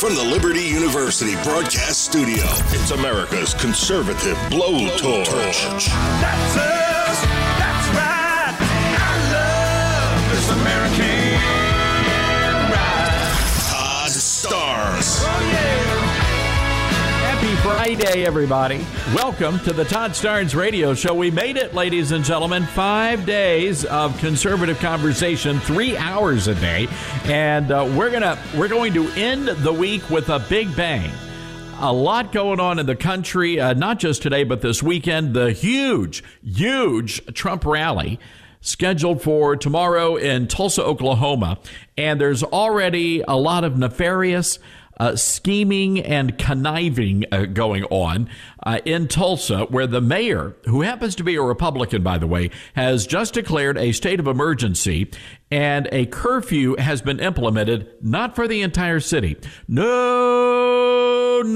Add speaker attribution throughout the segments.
Speaker 1: from the Liberty University broadcast studio, it's America's conservative blowtorch.
Speaker 2: That's us. That's right. I love this American ride.
Speaker 1: Todd Starnes.
Speaker 2: Oh, yeah.
Speaker 3: Happy Friday, everybody. Welcome to the Todd Starnes Radio Show. We made it, ladies and gentlemen. 5 days of conservative conversation, 3 hours a day. And we're going to end the week with a big bang. A lot going on in the country, not just today, but this weekend. The huge Trump rally scheduled for tomorrow in Tulsa, Oklahoma. And there's already a lot of nefarious scheming and conniving going on in Tulsa, where the mayor, who happens to be a Republican, by the way, has just declared a state of emergency, and a curfew has been implemented, not for the entire city. No.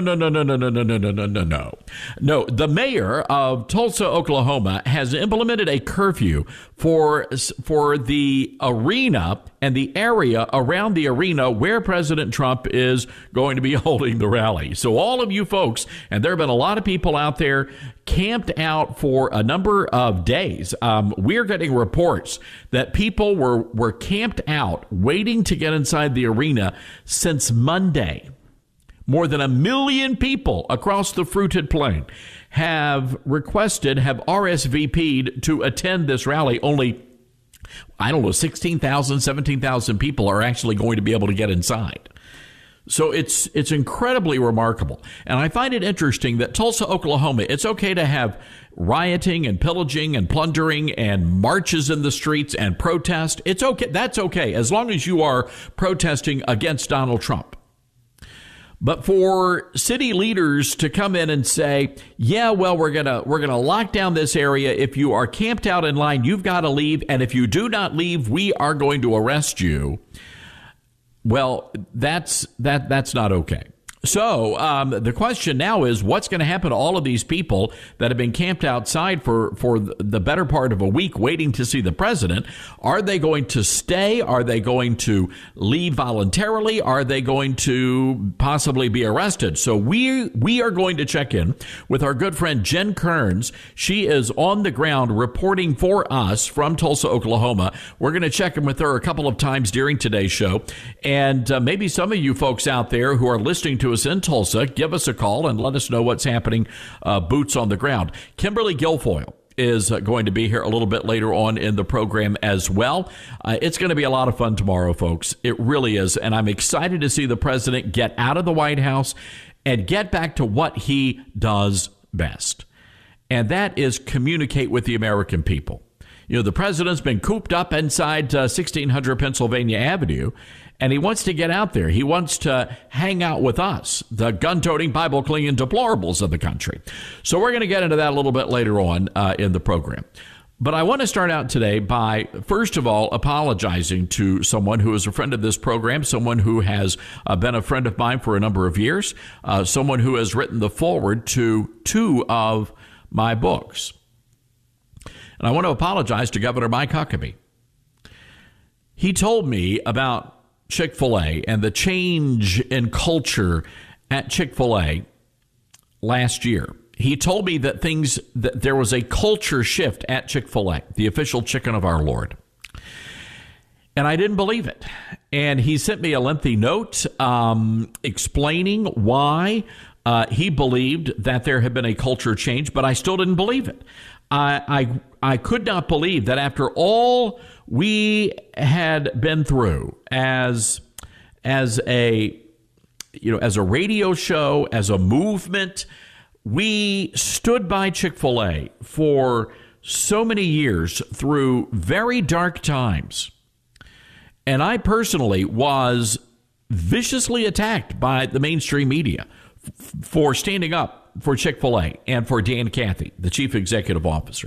Speaker 3: The mayor of Tulsa, Oklahoma, has implemented a curfew for the arena and the area around the arena where President Trump is going to be holding the rally. So all of you folks, and there have been a lot of people out there camped out for a number of days. We're getting reports that people were camped out waiting to get inside the arena since Monday. More than 1 million people across the fruited plain have RSVP'd to attend this rally. Only, 16,000, 17,000 people are actually going to be able to get inside. So it's incredibly remarkable. And I find it interesting that Tulsa, Oklahoma, it's okay to have rioting and pillaging and plundering and marches in the streets and protest. It's okay. That's okay, as long as you are protesting against Donald Trump. But for city leaders to come in and say, yeah, well, we're gonna lock down this area. If you are camped out in line, you've got to leave. And if you do not leave, we are going to arrest you. Well, that's not okay. So the question now is, what's going to happen to all of these people that have been camped outside for the better part of a week waiting to see the president? Are they going to stay? Are they going to leave voluntarily? Are they going to possibly be arrested? So we are going to check in with our good friend Jen Kearns. She is on the ground reporting for us from Tulsa, Oklahoma. We're going to check in with her a couple of times during today's show. And maybe some of you folks out there who are listening to us in Tulsa, give us a call and let us know what's happening, boots on the ground. Kimberly Guilfoyle is going to be here a little bit later on in the program as well. It's going to be a lot of fun tomorrow, folks. It really is. And I'm excited to see the president get out of the White House and get back to what he does best. And that is communicate with the American people. You know, the president's been cooped up inside 1600 Pennsylvania Avenue, and he wants to get out there. He wants to hang out with us, the gun-toting, Bible-clinging deplorables of the country. So we're going to get into that a little bit later on in the program. But I want to start out today by, first of all, apologizing to someone who is a friend of this program, someone who has been a friend of mine for a number of years, someone who has written the foreword to 2 of my books. And I want to apologize to Governor Mike Huckabee. He told me about Chick-fil-A and the change in culture at Chick-fil-A last year. He told me that there was a culture shift at Chick-fil-A, the official chicken of our Lord. And I didn't believe it. And he sent me a lengthy note explaining why he believed that there had been a culture change, but I still didn't believe it. I could not believe that after all we had been through as a radio show, as a movement, we stood by Chick-fil-A for so many years through very dark times. And I personally was viciously attacked by the mainstream media for standing up for Chick-fil-A and for Dan Cathy, the chief executive officer.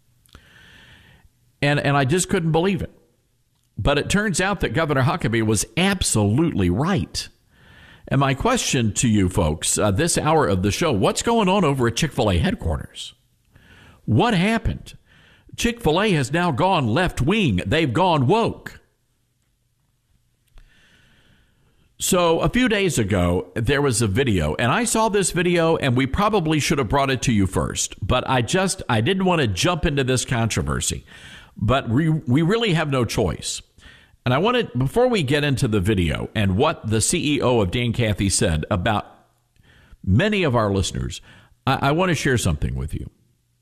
Speaker 3: And I just couldn't believe it. But it turns out that Governor Huckabee was absolutely right. And my question to you folks, this hour of the show, what's going on over at Chick-fil-A headquarters? What happened? Chick-fil-A has now gone left wing. They've gone woke. So a few days ago, there was a video, and I saw this video, and we probably should have brought it to you first, but I didn't want to jump into this controversy, but we really have no choice. And I wanted, before we get into the video and what the CEO of Dan Cathy said about many of our listeners, I want to share something with you.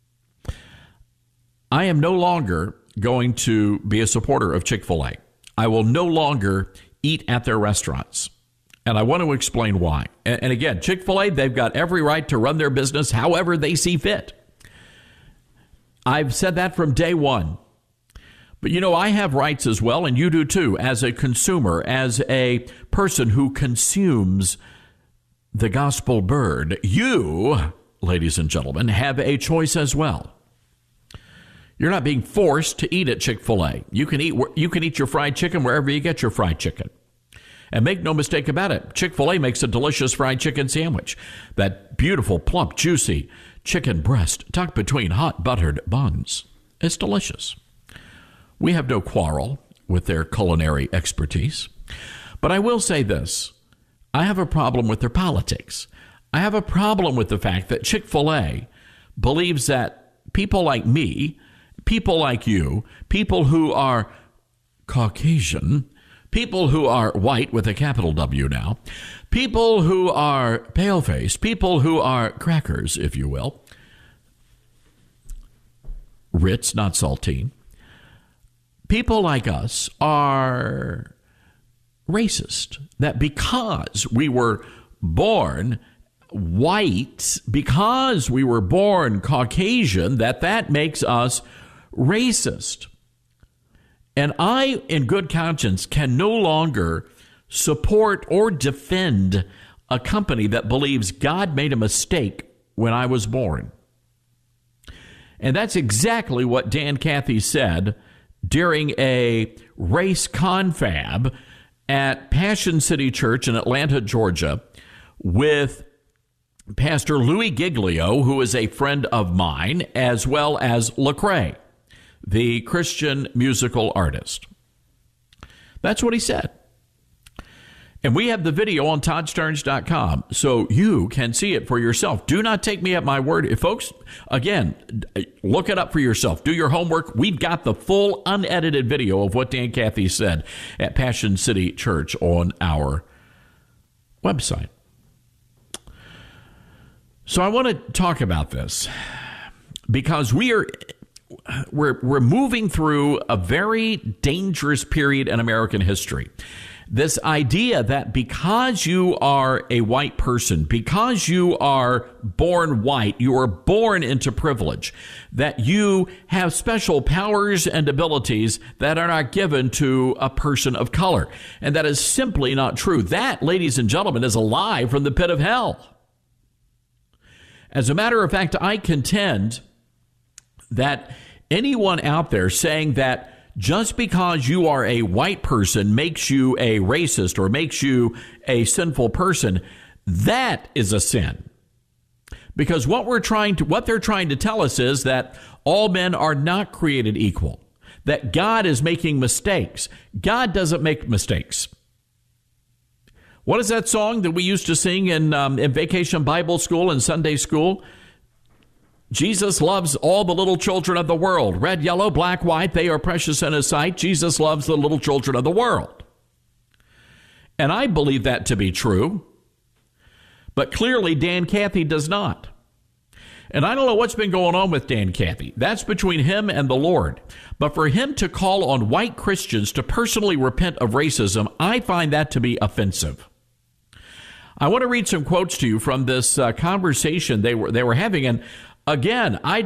Speaker 3: I am no longer going to be a supporter of Chick-fil-A. I will no longer eat at their restaurants. And I want to explain why. And again, Chick-fil-A, they've got every right to run their business however they see fit. I've said that from day one. But you know, I have rights as well, and you do too, as a consumer, as a person who consumes the gospel bird. You, ladies and gentlemen, have a choice as well. You're not being forced to eat at Chick-fil-A. You can eat your fried chicken wherever you get your fried chicken. And make no mistake about it, Chick-fil-A makes a delicious fried chicken sandwich. That beautiful, plump, juicy chicken breast tucked between hot buttered buns. It's delicious. We have no quarrel with their culinary expertise. But I will say this. I have a problem with their politics. I have a problem with the fact that Chick-fil-A believes that people like me, people like you, people who are Caucasian, people who are white with a capital W now, people who are pale-faced, people who are crackers, if you will, Ritz, not saltine, people like us are racist. That because we were born white, because we were born Caucasian, that makes us racist. And I, in good conscience, can no longer support or defend a company that believes God made a mistake when I was born. And that's exactly what Dan Cathy said during a race confab at Passion City Church in Atlanta, Georgia, with Pastor Louis Giglio, who is a friend of mine, as well as Lecrae, the Christian musical artist. That's what he said. And we have the video on ToddStarnes.com, so you can see it for yourself. Do not take me at my word. Folks, again, look it up for yourself. Do your homework. We've got the full unedited video of what Dan Cathy said at Passion City Church on our website. So I want to talk about this because we're moving through a very dangerous period in American history. This idea that because you are a white person, because you are born white, you are born into privilege, that you have special powers and abilities that are not given to a person of color. And that is simply not true. That, ladies and gentlemen, is a lie from the pit of hell. As a matter of fact, I contend that anyone out there saying that just because you are a white person makes you a racist or makes you a sinful person, that is a sin. Because what they're trying to tell us is that all men are not created equal, that God is making mistakes. God doesn't make mistakes. What is that song that we used to sing in Vacation Bible School and Sunday school? Jesus loves all the little children of the world. Red, yellow, black, white, they are precious in his sight. Jesus loves the little children of the world. And I believe that to be true. But clearly Dan Cathy does not. And I don't know what's been going on with Dan Cathy. That's between him and the Lord. But for him to call on white Christians to personally repent of racism, I find that to be offensive. I want to read some quotes to you from this conversation they were having. And again, I'm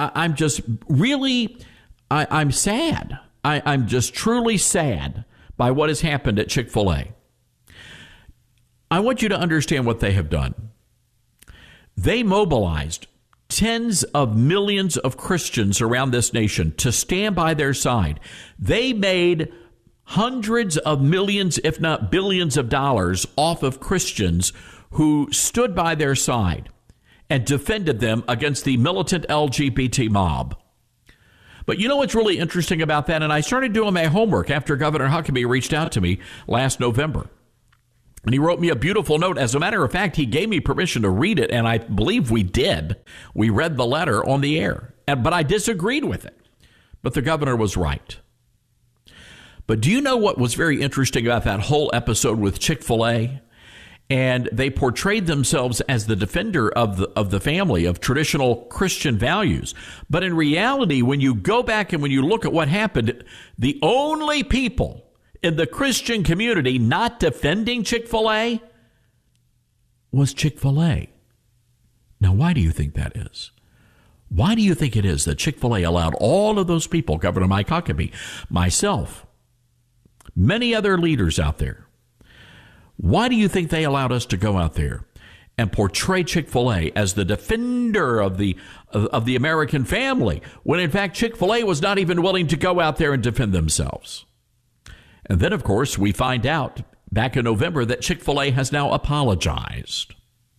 Speaker 3: sad. I'm just truly sad by what has happened at Chick-fil-A. I want you to understand what they have done. They mobilized tens of millions of Christians around this nation to stand by their side. They made hundreds of millions, if not billions of dollars off of Christians who stood by their side and defended them against the militant LGBT mob. But you know what's really interesting about that? And I started doing my homework after Governor Huckabee reached out to me last November. And he wrote me a beautiful note. As a matter of fact, he gave me permission to read it, and I believe we did. We read the letter on the air, but I disagreed with it. But the governor was right. But do you know what was very interesting about that whole episode with Chick-fil-A? And they portrayed themselves as the defender of the family, of traditional Christian values. But in reality, when you go back and when you look at what happened, the only people in the Christian community not defending Chick-fil-A was Chick-fil-A. Now, why do you think that is? Why do you think it is that Chick-fil-A allowed all of those people, Governor Mike Huckabee, myself, many other leaders out there, why do you think they allowed us to go out there and portray Chick-fil-A as the defender of the American family, when in fact Chick-fil-A was not even willing to go out there and defend themselves? And then, of course, we find out back in November that Chick-fil-A has now apologized.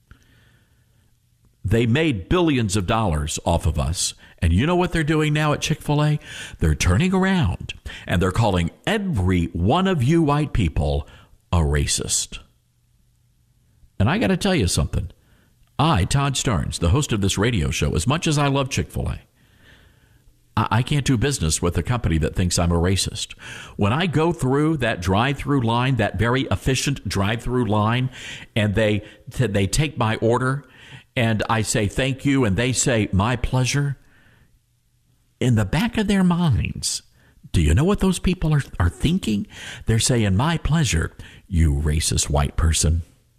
Speaker 3: They made billions of dollars off of us. And you know what they're doing now at Chick-fil-A? They're turning around and they're calling every one of you white people a racist. And I got to tell you something. I, Todd Starnes, the host of this radio show, as much as I love Chick-fil-A, I can't do business with a company that thinks I'm a racist. When I go through that drive-through line, that very efficient drive-through line, and they take my order, and I say thank you, and they say my pleasure, in the back of their minds, do you know what those people are thinking? They're saying, my pleasure, you racist white person.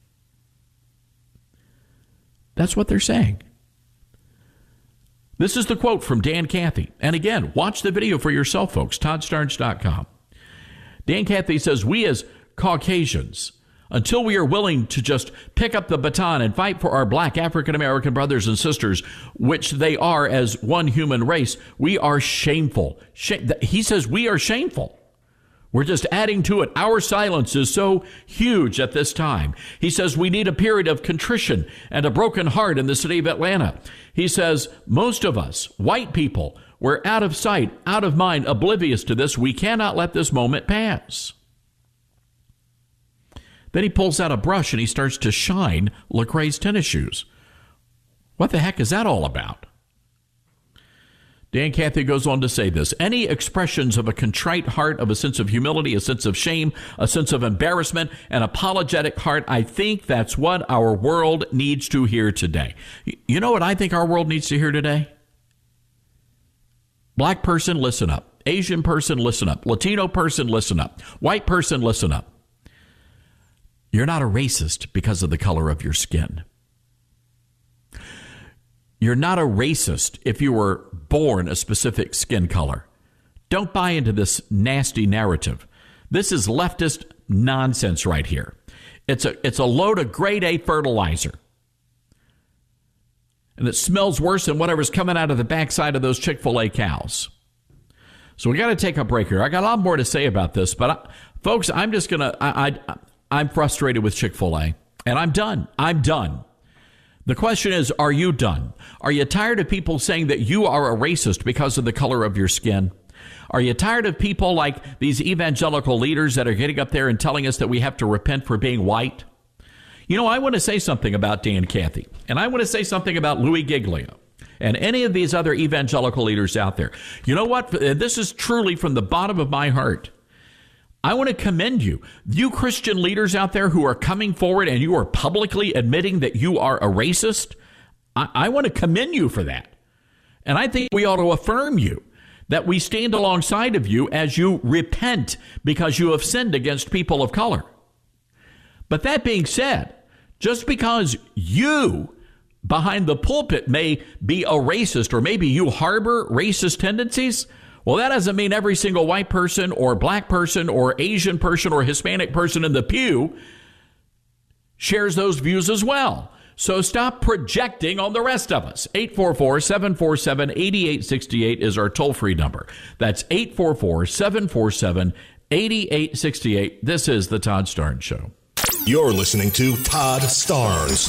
Speaker 3: That's what they're saying. This is the quote from Dan Cathy. And again, watch the video for yourself, folks, toddstarnes.com. Dan Cathy says, we as Caucasians, until we are willing to just pick up the baton and fight for our black African-American brothers and sisters, which they are as one human race, we are shameful. He says we are shameful. We're just adding to it. Our silence is so huge at this time. He says we need a period of contrition and a broken heart in the city of Atlanta. He says most of us, white people, we're out of sight, out of mind, oblivious to this. We cannot let this moment pass. Then he pulls out a brush and he starts to shine Lecrae's tennis shoes. What the heck is that all about? Dan Cathy goes on to say this. Any expressions of a contrite heart, of a sense of humility, a sense of shame, a sense of embarrassment, an apologetic heart, I think that's what our world needs to hear today. You know what I think our world needs to hear today? Black person, listen up. Asian person, listen up. Latino person, listen up. White person, listen up. You're not a racist because of the color of your skin. You're not a racist if you were born a specific skin color. Don't buy into this nasty narrative. This is leftist nonsense right here. It's a load of grade A fertilizer. And it smells worse than whatever's coming out of the backside of those Chick-fil-A cows. So we got to take a break here. I got a lot more to say about this, but folks, I'm just going to, I'm frustrated with Chick-fil-A, and I'm done. I'm done. The question is, are you done? Are you tired of people saying that you are a racist because of the color of your skin? Are you tired of people like these evangelical leaders that are getting up there and telling us that we have to repent for being white? You know, I want to say something about Dan Cathy, and I want to say something about Louis Giglio and any of these other evangelical leaders out there. You know what? This is truly from the bottom of my heart. I want to commend you. You Christian leaders out there who are coming forward and you are publicly admitting that you are a racist, I want to commend you for that. And I think we ought to affirm you, that we stand alongside of you as you repent because you have sinned against people of color. But that being said, just because you behind the pulpit may be a racist or maybe you harbor racist tendencies, well, that doesn't mean every single white person or black person or Asian person or Hispanic person in the pew shares those views as well. So stop projecting on the rest of us. 844-747-8868 is our toll-free number. That's 844-747-8868. This is the Todd Starnes Show.
Speaker 1: You're listening to Todd Starnes.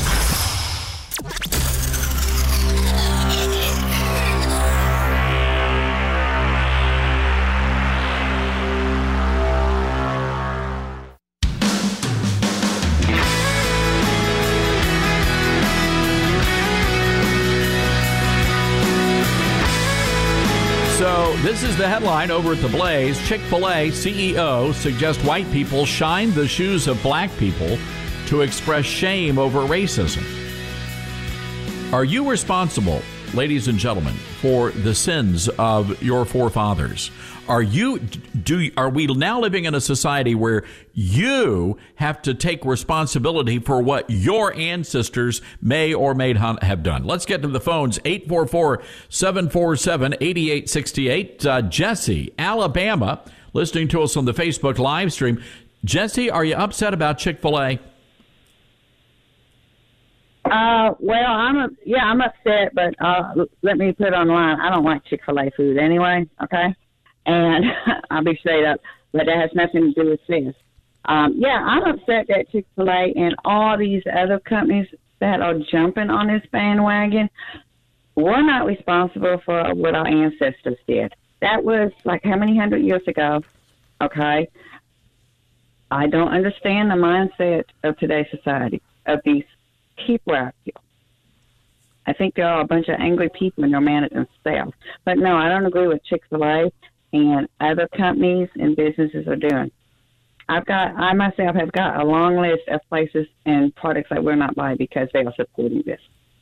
Speaker 3: this is the headline over at The Blaze. Chick-fil-A CEO suggests white people shine the shoes of black people to express shame over racism. Are you responsible, ladies and gentlemen, for the sins of your forefathers? Are we now living in a society where you have to take responsibility for what your ancestors may or may not have done? Let's get to the phones. 844-747-8868. Jesse, Alabama, listening to us on the Facebook live stream. Jesse, are you upset about Chick-fil-A?
Speaker 4: Well, I'm upset, but let me put on the line. I don't like Chick-fil-A food anyway, okay? And I'll be straight up, but that has nothing to do with this. I'm upset that Chick-fil-A and all these other companies that are jumping on this bandwagon, we're not responsible for what our ancestors did. That was like how many hundred years ago, okay? I don't understand the mindset of today's society, of these people out here. I think they're all a bunch of angry people and they're mad at themselves. But no, I don't agree with Chick-fil-A and other companies and businesses are doing. I myself have got a long list of places and products I will not buy because they are supporting this.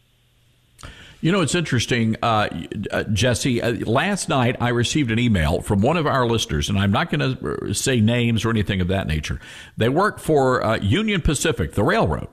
Speaker 3: You know, it's interesting, Jesse. Last night, I received an email from one of our listeners, and I'm not going to say names or anything of that nature. They work for Union Pacific, the railroad.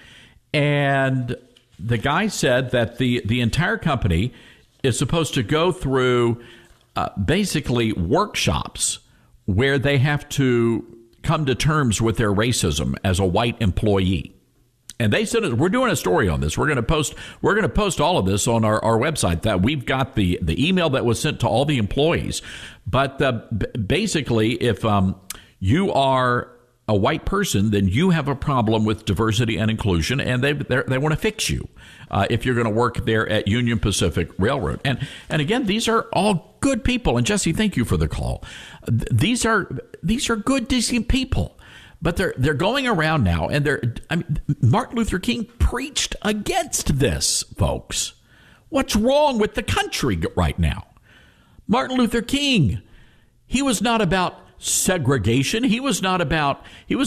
Speaker 3: And the guy said that the entire company is supposed to go through basically workshops where they have to come to terms with their racism as a white employee. And they said, we're doing a story on this. We're going to post all of this on our website. That we've got the email that was sent to all the employees. But basically, if you are a white person, then you have a problem with diversity and inclusion, and they want to fix you if you're going to work there at Union Pacific Railroad. And again, these are all good people. And Jesse, thank you for the call. These are good, decent people, but they're going around now, and Martin Luther King preached against this, folks. What's wrong with the country right now? Martin Luther King, he was not about segregation. He was not about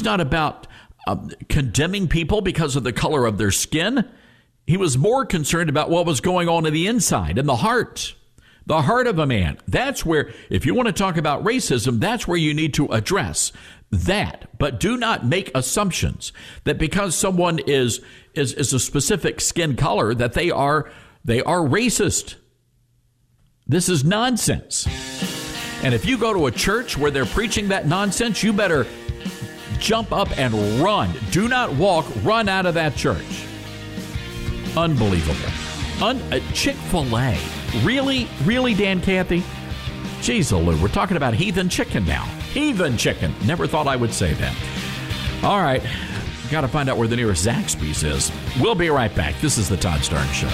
Speaker 3: condemning people because of the color of their skin. He was more concerned about what was going on in the inside, in the heart of a man. That's where, if you want to talk about racism, that's where you need to address that. But do not make assumptions that because someone is a specific skin color that they are racist. This is nonsense. And if you go to a church where they're preaching that nonsense, you better jump up and run. Do not walk, run out of that church. Unbelievable. Chick-fil-A. Really? Really, Dan Cathy? Jeez, Lou, we're talking about heathen chicken now. Heathen chicken. Never thought I would say that. All right. Got to find out where the nearest Zaxby's is. We'll be right back. This is the Todd Starnes Show.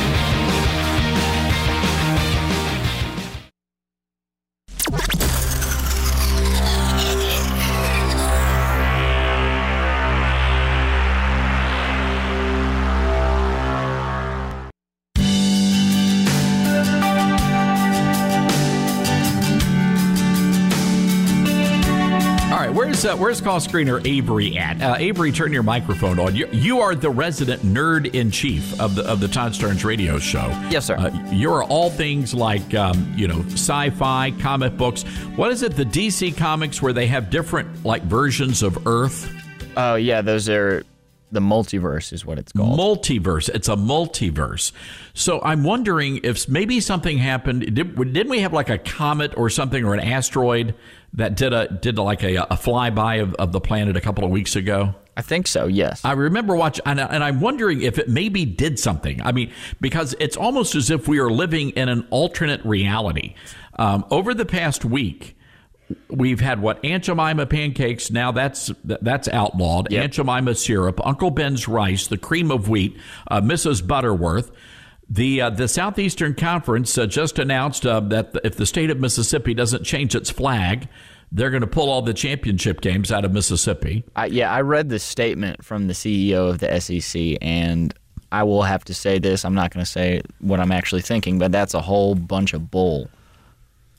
Speaker 3: Where's call screener Avery at? Avery, turn your microphone on. You are the resident nerd in chief of the Todd Starnes radio show.
Speaker 5: Yes, sir.
Speaker 3: You're all things like sci-fi, comic books. What is it? The DC comics where they have different versions of Earth.
Speaker 5: Oh yeah, those are the multiverse is what it's called.
Speaker 3: Multiverse. It's a multiverse. So I'm wondering if maybe something happened. Didn't we have a comet or something, or an asteroid that did a flyby of the planet a couple of weeks ago?
Speaker 5: I think so, yes.
Speaker 3: I remember watching, and I'm wondering if it maybe did something. I mean, because it's almost as if we are living in an alternate reality. Over the past week, we've had Aunt Jemima pancakes. Now that's outlawed. Yep. Aunt Jemima syrup, Uncle Ben's rice, the cream of wheat, Mrs. Butterworth. The Southeastern Conference just announced that if the state of Mississippi doesn't change its flag, they're going to pull all the championship games out of Mississippi.
Speaker 5: I read the statement from the CEO of the SEC, and I will have to say this. I'm not going to say what I'm actually thinking, but that's a whole bunch of bull.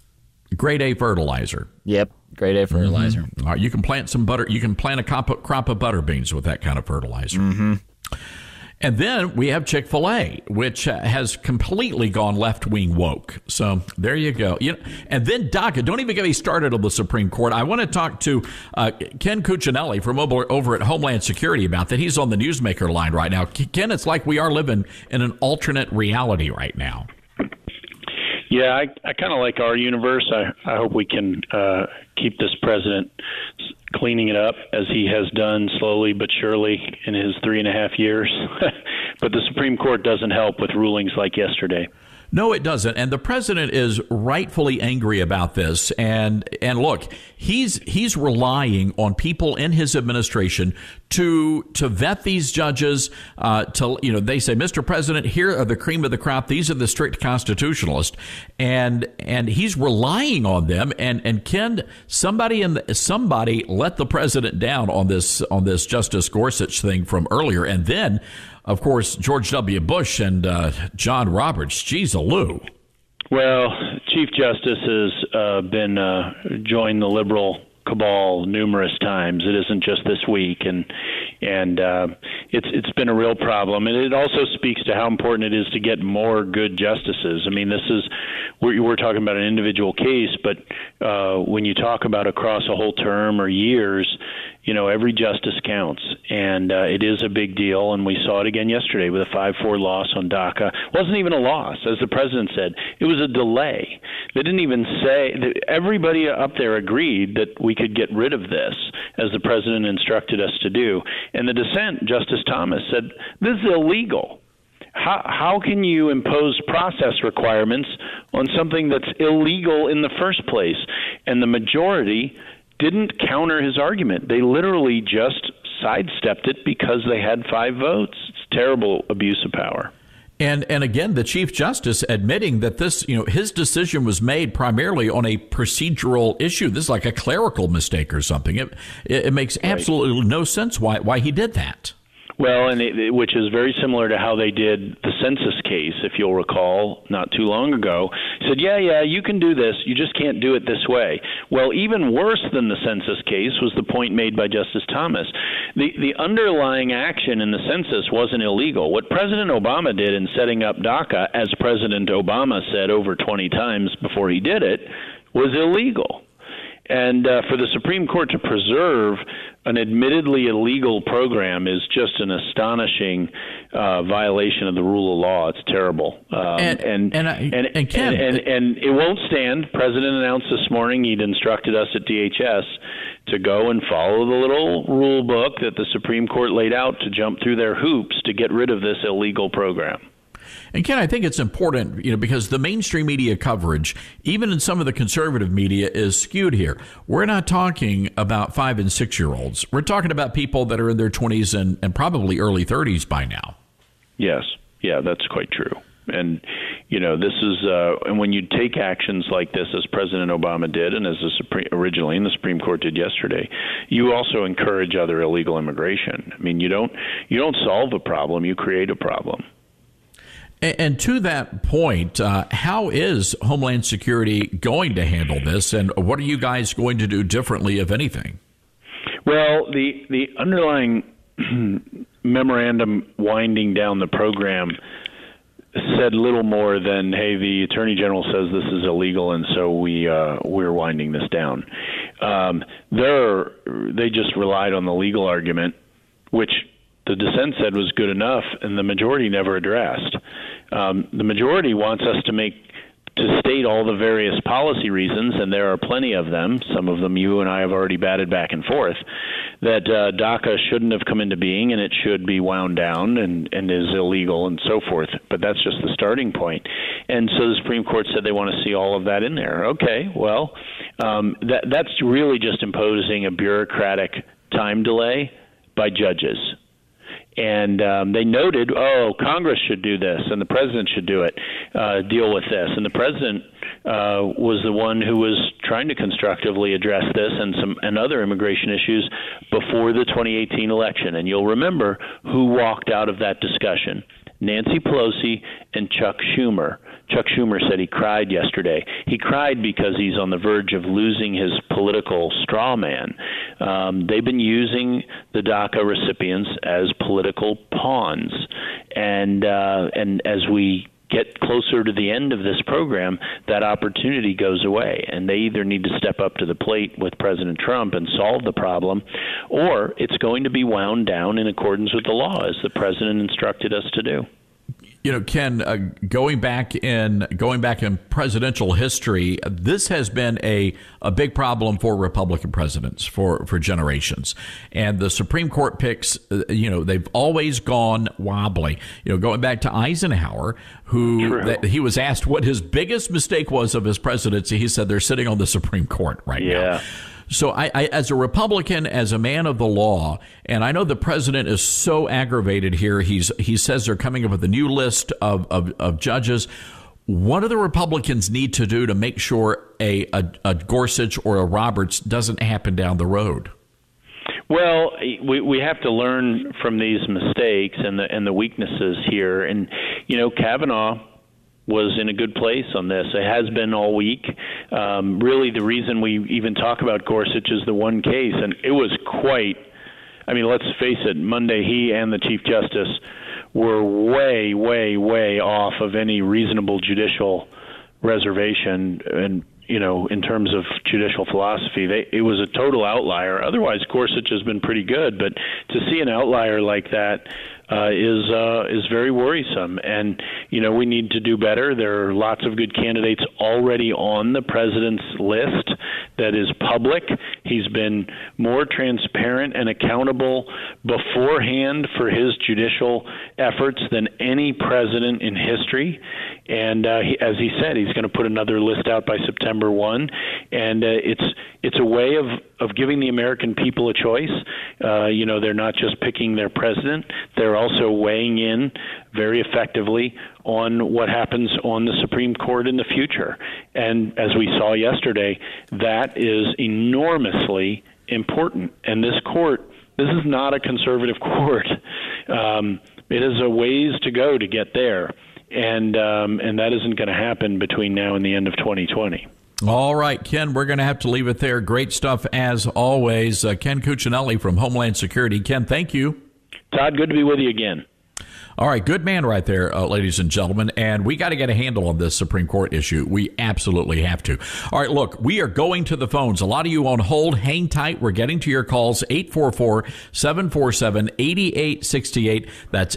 Speaker 3: Grade A fertilizer.
Speaker 5: Yep, grade A fertilizer.
Speaker 3: All right, you can plant some butter. You can plant a crop of butter beans with that kind of fertilizer. And then we have Chick-fil-A, which has completely gone left-wing woke. So there you go. And then DACA. Don't even get me started on the Supreme Court. I want to talk to Ken Cuccinelli from over at Homeland Security about that. He's on the Newsmaker line right now. Ken, it's like we are living in an alternate reality right now.
Speaker 6: Yeah, I kind of like our universe. I hope we can keep this president cleaning it up as he has done slowly but surely in his 3.5 years. But the Supreme Court doesn't help with rulings like yesterday.
Speaker 3: No, it doesn't. And the president is rightfully angry about this. And look, he's relying on people in his administration to vet these judges. They say, Mr. President, here are the cream of the crop. These are the strict constitutionalists, and he's relying on them. And Ken, somebody let the president down on this Justice Gorsuch thing from earlier, and then, of course, George W. Bush and John Roberts. Geez, Lou.
Speaker 6: Well, Chief Justice has been joined the liberal cabal numerous times. It isn't just this week, and it's been a real problem. And it also speaks to how important it is to get more good justices. I mean, we're talking about an individual case, but when you talk about across a whole term or years, every justice counts, and it is a big deal, and we saw it again yesterday with a 5-4 loss on DACA. It wasn't even a loss, as the president said. It was a delay. They didn't even say – everybody up there agreed that we could get rid of this, as the president instructed us to do. And the dissent, Justice Thomas, said, this is illegal. How can you impose process requirements on something that's illegal in the first place? And the majority – didn't counter his argument. They literally just sidestepped it because they had 5 votes. It's terrible abuse of power.
Speaker 3: And again, the Chief Justice admitting that this, his decision was made primarily on a procedural issue. This is like a clerical mistake or something. It makes absolutely no sense why he did that.
Speaker 6: Well, and which is very similar to how they did the census case, if you'll recall, not too long ago. He said, yeah, you can do this. You just can't do it this way. Well, even worse than the census case was the point made by Justice Thomas. The underlying action in the census wasn't illegal. What President Obama did in setting up DACA, as President Obama said over 20 times before he did it, was illegal. And for the Supreme Court to preserve an admittedly illegal program is just an astonishing violation of the rule of law. It's terrible. And it won't stand. The president announced this morning he'd instructed us at DHS to go and follow the little rule book that the Supreme Court laid out to jump through their hoops to get rid of this illegal program.
Speaker 3: And Ken, I think it's important, because the mainstream media coverage, even in some of the conservative media, is skewed here. We're not talking about 5- and 6-year-olds. We're talking about people that are in their 20s and probably early 30s by now.
Speaker 6: Yes. Yeah, that's quite true. And, this is and when you take actions like this, as President Obama did and as originally and the Supreme Court did yesterday, you also encourage other illegal immigration. I mean, you don't solve a problem, you create a problem.
Speaker 3: And to that point, how is Homeland Security going to handle this, and what are you guys going to do differently, if anything?
Speaker 6: Well, the underlying memorandum winding down the program said little more than, hey, the Attorney General says this is illegal, and so we're winding this down. They just relied on the legal argument, which the dissent said was good enough, and the majority never addressed. The majority wants us to state all the various policy reasons, and there are plenty of them. Some of them you and I have already batted back and forth, that DACA shouldn't have come into being and it should be wound down and is illegal and so forth. But that's just the starting point. And so the Supreme Court said they want to see all of that in there. Okay, well, that's really just imposing a bureaucratic time delay by judges. And they noted, Congress should do this, and the president should do it, deal with this. And the president was the one who was trying to constructively address this and other immigration issues before the 2018 election. And you'll remember who walked out of that discussion. Nancy Pelosi and Chuck Schumer. Chuck Schumer said he cried yesterday. He cried because he's on the verge of losing his political straw man. They've been using the DACA recipients as political pawns. And as we get closer to the end of this program, that opportunity goes away. And they either need to step up to the plate with President Trump and solve the problem, or it's going to be wound down in accordance with the law, as the president instructed us to do.
Speaker 3: You know, Ken, going back in presidential history, this has been a big problem for Republican presidents for generations. And the Supreme Court picks, they've always gone wobbly. You know, going back to Eisenhower, he was asked what his biggest mistake was of his presidency. He said they're sitting on the Supreme Court right now. So I, as a Republican, as a man of the law, and I know the president is so aggravated here. He says they're coming up with a new list of judges. What do the Republicans need to do to make sure a Gorsuch or a Roberts doesn't happen down the road?
Speaker 6: Well, we have to learn from these mistakes and the weaknesses here. And, Kavanaugh was in a good place on this. It has been all week. Really, the reason we even talk about Gorsuch is the one case, and it was let's face it, Monday he and the Chief Justice were way, way, way off of any reasonable judicial reservation and, in terms of judicial philosophy. It was a total outlier. Otherwise, Gorsuch has been pretty good, but to see an outlier like that is very worrisome. And, we need to do better. There are lots of good candidates already on the president's list that is public. He's been more transparent and accountable beforehand for his judicial efforts than any president in history. And as he said, he's going to put another list out by September 1. And it's a way of giving the American people a choice. They're not just picking their president. They're also weighing in very effectively on what happens on the Supreme Court in the future. And as we saw yesterday, that is enormously important. And this is not a conservative court. It is a ways to go to get there. And that isn't going to happen between now and the end of 2020.
Speaker 3: All right, Ken, we're going to have to leave it there. Great stuff as always. Ken Cuccinelli from Homeland Security. Ken, thank you.
Speaker 6: Todd, good to be with you again.
Speaker 3: All right, good man right there, ladies and gentlemen. And we got to get a handle on this Supreme Court issue. We absolutely have to. All right, look, we are going to the phones. A lot of you on hold. Hang tight. We're getting to your calls. 844-747-8868. That's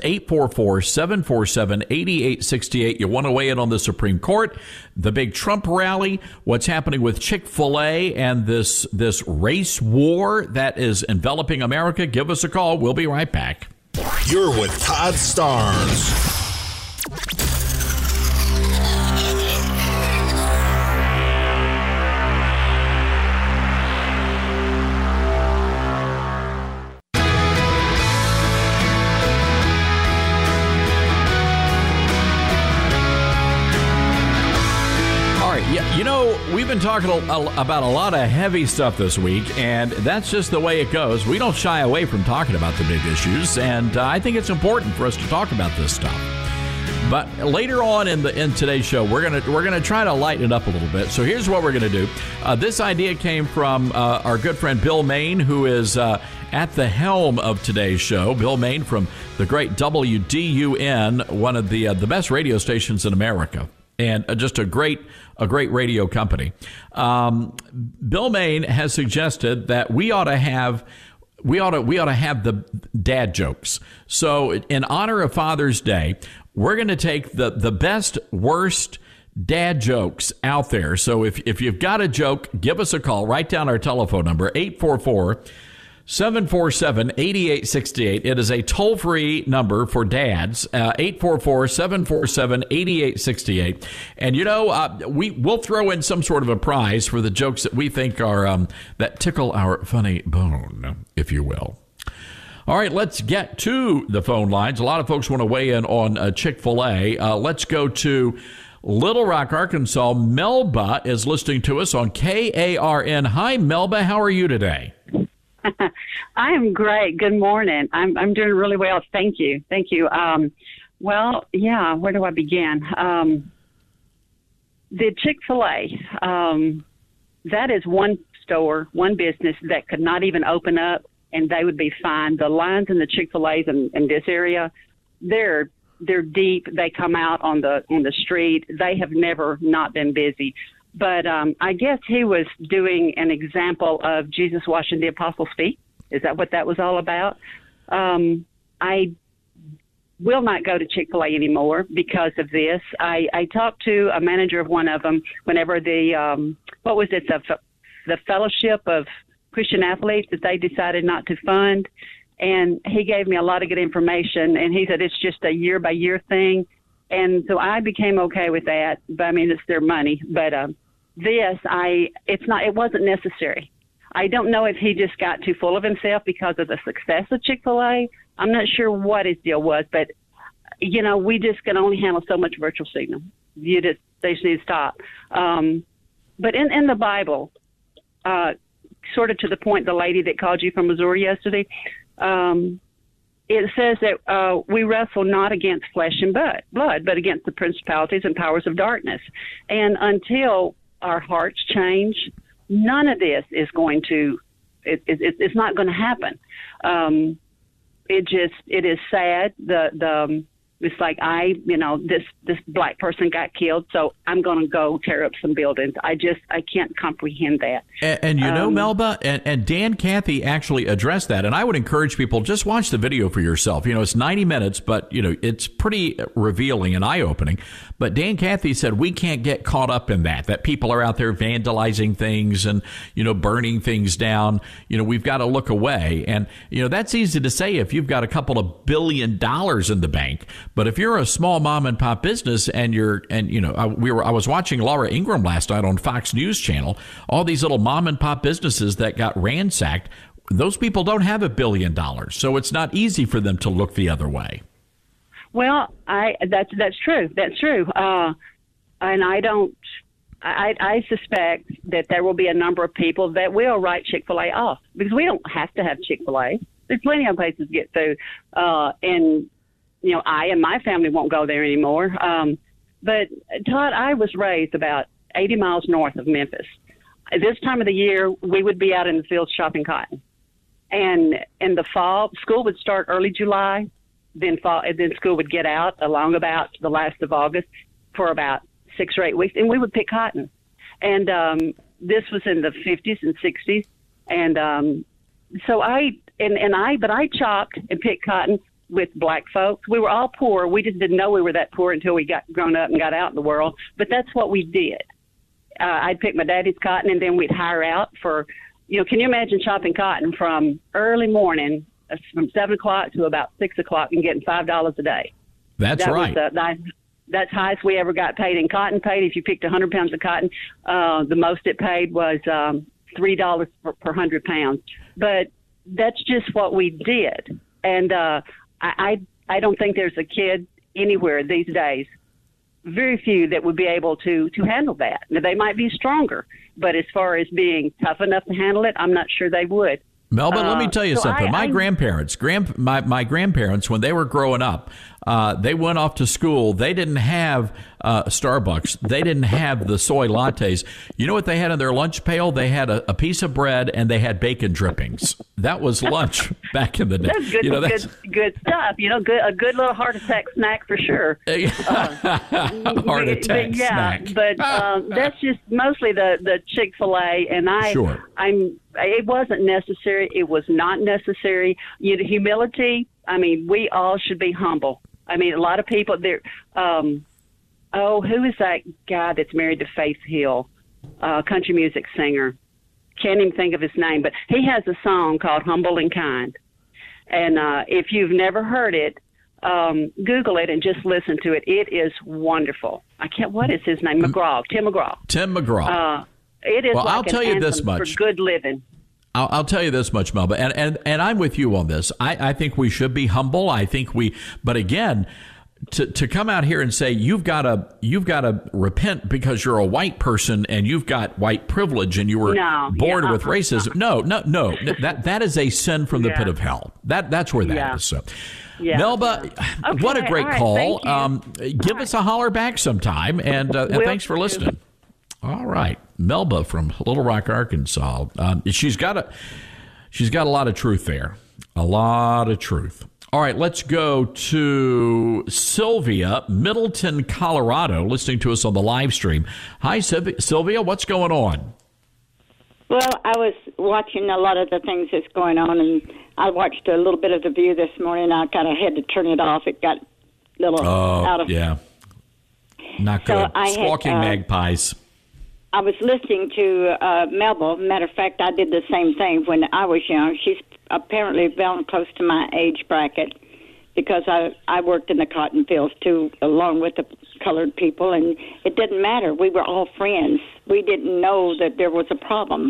Speaker 3: 844-747-8868. You want to weigh in on the Supreme Court, the big Trump rally, what's happening with Chick-fil-A, and this race war that is enveloping America. Give us a call. We'll be right back.
Speaker 1: You're with Todd Starnes.
Speaker 3: We've been talking about a lot of heavy stuff this week, and that's just the way it goes. We don't shy away from talking about the big issues, and I think it's important for us to talk about this stuff. But later on in today's show, we're gonna try to lighten it up a little bit. So here's what we're gonna do. This idea came from our good friend Bill Main, who is at the helm of today's show. Bill Main from the great WDUN, one of the best radio stations in America, and just a great radio company. Bill Main has suggested that we ought to have the dad jokes. So in honor of Father's Day, we're going to take the best, worst dad jokes out there. So if you've got a joke, give us a call. Write down our telephone number, 844-747-8868. It is a toll-free number for dads, 844-747-8868. And, we'll throw in some sort of a prize for the jokes that we think are that tickle our funny bone, if you will. All right, let's get to the phone lines. A lot of folks want to weigh in on Chick-fil-A. Let's go to Little Rock, Arkansas. Melba is listening to us on KARN. Hi, Melba. How are you today?
Speaker 7: I am great. Good morning. I'm doing really well. Thank you. Well, yeah, where do I begin? The Chick-fil-A, that is one store, one business that could not even open up, and they would be fine. The lines in the Chick-fil-A's in this area, they're deep. They come out on the street. They have never not been busy. But I guess he was doing an example of Jesus washing the apostles' feet. Is that what that was all about? I will not go to Chick-fil-A anymore because of this. I talked to a manager of one of them whenever the Fellowship of Christian Athletes that they decided not to fund, and he gave me a lot of good information, and he said it's just a year-by-year thing, and so I became okay with that. But I mean, it's their money, but it wasn't necessary. I don't know if he just got too full of himself because of the success of Chick-fil-A. I'm not sure what his deal was, but, we just can only handle so much virtual signal. They just need to stop. But in the Bible, sort of to the point, the lady that called you from Missouri yesterday, it says that we wrestle not against flesh and blood, but against the principalities and powers of darkness. And until our hearts change, none of this is going to, it's not going to happen. It is sad. It's like this black person got killed, so I'm going to go tear up some buildings. I can't comprehend that.
Speaker 3: And Melba, and Dan Cathy actually addressed that. And I would encourage people, just watch the video for yourself. It's 90 minutes, but, it's pretty revealing and eye-opening. But Dan Cathy said we can't get caught up in that people are out there vandalizing things and, burning things down. We've got to look away. And, that's easy to say if you've got a couple of $1 billion in the bank. But if you're a small mom and pop business I was watching Laura Ingraham last night on Fox News Channel, all these little mom and pop businesses that got ransacked, those people don't have $1 billion. So it's not easy for them to look the other way.
Speaker 7: Well, that's true. That's true. And I suspect that there will be a number of people that will write Chick-fil-A off because we don't have to have Chick-fil-A. There's plenty of places to get food. And I and my family won't go there anymore. But Todd, I was raised about 80 miles north of Memphis. At this time of the year, we would be out in the fields shopping cotton. And in the fall, school would start early July. Then school would get out along about the last of August for about 6 or 8 weeks, and we would pick cotton. And this was in the 50s and 60s. And so I chopped and picked cotton with black folks. We were all poor. We just didn't know we were that poor until we got grown up and got out in the world. But that's what we did. I'd pick my daddy's cotton, and then we'd hire out for, can you imagine chopping cotton from early morning, from 7 o'clock to about 6 o'clock and getting $5 a day?
Speaker 3: That's right.
Speaker 7: That's highest we ever got paid in cotton paid. If you picked 100 pounds of cotton, the most it paid was $3 per 100 pounds. But that's just what we did. And I don't think there's a kid anywhere these days, very few, that would be able to handle that. Now, they might be stronger, but as far as being tough enough to handle it, I'm not sure they would.
Speaker 3: Melba, let me tell you something. My grandparents, my grandparents, when they were growing up, they went off to school. They didn't have Starbucks. They didn't have the soy lattes. You know what they had in their lunch pail? They had a piece of bread and they had bacon drippings. That was lunch back in the day.
Speaker 7: That's good, good stuff. A good little heart attack snack for sure.
Speaker 3: Heart attack snack.
Speaker 7: But that's just mostly the Chick-fil-A, and it wasn't necessary. It was not necessary. Humility. I mean, we all should be humble. I mean, a lot of people there. Who is that guy that's married to Faith Hill, country music singer? Can't even think of his name, but he has a song called "Humble and Kind." And if you've never heard it, Google it and just listen to it. It is wonderful. What is his name? McGraw. Tim McGraw.
Speaker 3: Tim McGraw.
Speaker 7: It is.
Speaker 3: Well,
Speaker 7: like
Speaker 3: I'll tell you this much.
Speaker 7: For good living.
Speaker 3: I'll tell you this much, Melba, and I'm with you on this. I think we should be humble. But again, to come out here and say you've got to repent because you're a white person and you've got white privilege and you were born with racism. No. That is a sin from the pit of hell. That's where that is. So, Melba, what a great call. Give us a holler back sometime, and thanks for listening. All right, Melba from Little Rock, Arkansas. She's got a lot of truth there. A lot of truth. All right, let's go to Sylvia, Middleton, Colorado, listening to us on the live stream. Hi, Sylvia. What's going on?
Speaker 8: Well, I was watching a lot of the things that's going on, and I watched a little bit of The View this morning. I kind of had to turn it off. It got a little out of...
Speaker 3: yeah. Not good. Squawking magpies.
Speaker 8: I was listening to Melba. Matter of fact, I did the same thing when I was young. She's apparently very close to my age bracket because I worked in the cotton fields, too, along with the colored people, and it didn't matter. We were all friends. We didn't know that there was a problem.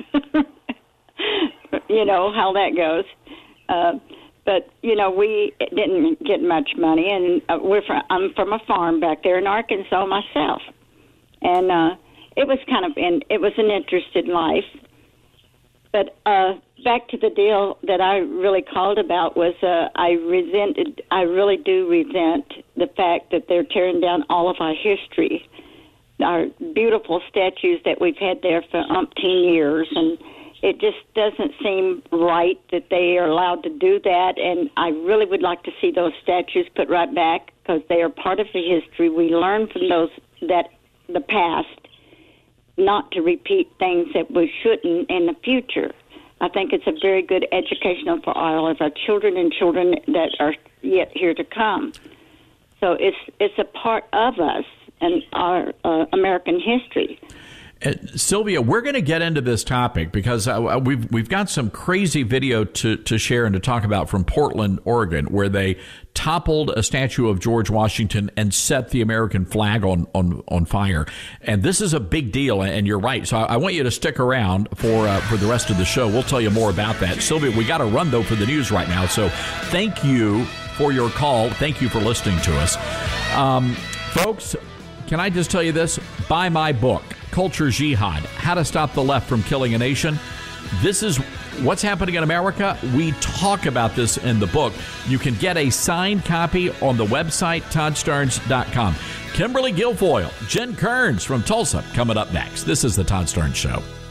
Speaker 8: You know how that goes. But, you know, we didn't get much money, and I'm from a farm back there in Arkansas myself. And it was it was an interesting life. But back to the deal that I really called about was I really do resent the fact that they're tearing down all of our history, our beautiful statues that we've had there for umpteen years, and it just doesn't seem right that they are allowed to do that, and I really would like to see those statues put right back because they are part of the history. We learn from the past, not to repeat things that we shouldn't in the future. I think it's a very good educational for all of our children and children that are yet here to come. So it's a part of us and our American history.
Speaker 3: Sylvia, we're going to get into this topic because we've got some crazy video to share and to talk about from Portland, Oregon, where they toppled a statue of George Washington and set the American flag on fire. And this is a big deal, and you're right. So I want you to stick around for the rest of the show. We'll tell you more about that. Sylvia, we got to run, though, for the news right now. So thank you for your call. Thank you for listening to us. Folks, can I just tell you this? Buy my book, Culture Jihad, How to Stop the Left from Killing a Nation. This is what's happening in America. We talk about this in the book. You can get a signed copy on the website, ToddStarnes.com. Kimberly Guilfoyle, Jen Kearns from Tulsa coming up next. This is The Todd Starnes Show.